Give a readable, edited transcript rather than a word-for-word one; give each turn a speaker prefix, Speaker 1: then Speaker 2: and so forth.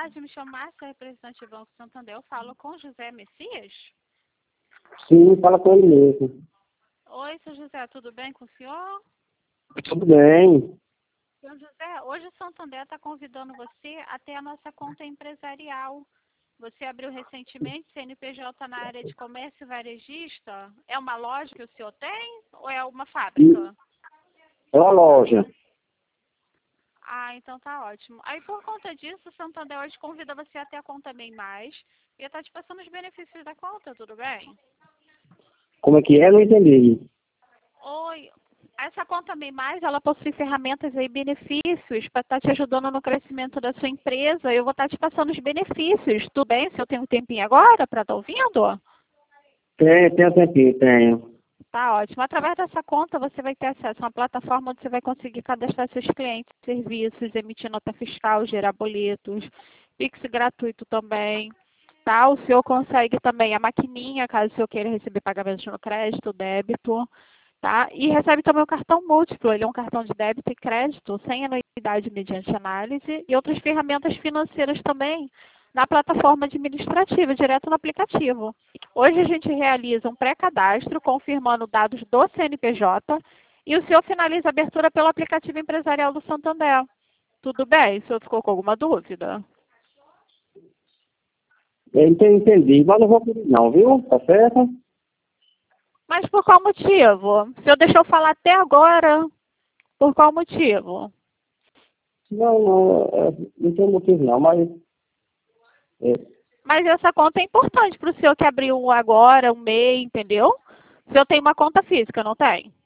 Speaker 1: tarde, me chamo Márcia, representante do Banco Santander. Eu falo com José Messias?
Speaker 2: Sim, fala com ele mesmo.
Speaker 1: Oi, seu José, tudo bem com o senhor?
Speaker 2: Tudo bem.
Speaker 1: Seu José, hoje o Santander está convidando você a ter a nossa conta empresarial. Você abriu recentemente CNPJ na área de comércio e varejista? É uma loja que o senhor tem ou é uma fábrica?
Speaker 2: É uma loja.
Speaker 1: Ah, então tá ótimo. Aí por conta disso, o Santander hoje convida você a ter a conta Bem Mais e está te passando os benefícios da conta, tudo bem?
Speaker 2: Como é que é? Não entendi.
Speaker 1: Oi, essa conta Bem Mais, ela possui ferramentas e benefícios para estar te ajudando no crescimento da sua empresa. Eu vou estar te passando os benefícios. Tudo bem? Se eu tenho um tempinho agora para estar ouvindo?
Speaker 2: Tenho tempinho, tenho.
Speaker 1: Tá ótimo. Através dessa conta, você vai ter acesso a uma plataforma onde você vai conseguir cadastrar seus clientes, serviços, emitir nota fiscal, gerar boletos, Pix gratuito também. Tá? O senhor consegue também a maquininha, caso o senhor queira receber pagamentos no crédito, débito. Tá? E recebe também o cartão múltiplo. Ele é um cartão de débito e crédito, sem anuidade mediante análise, e outras ferramentas financeiras também na plataforma administrativa, direto no aplicativo. Hoje a gente realiza um pré-cadastro, confirmando dados do CNPJ, e o senhor finaliza a abertura pelo aplicativo empresarial do Santander. Tudo bem? O senhor ficou com alguma dúvida?
Speaker 2: Entendi, mas não vou pedir não, viu? Tá certo?
Speaker 1: Mas por qual motivo? O senhor deixou falar até agora. Por qual motivo?
Speaker 2: Não tem motivo não, mas... É,
Speaker 1: Mas essa conta é importante para o senhor que abriu agora, um MEI, entendeu? O senhor tem uma conta física, não tem?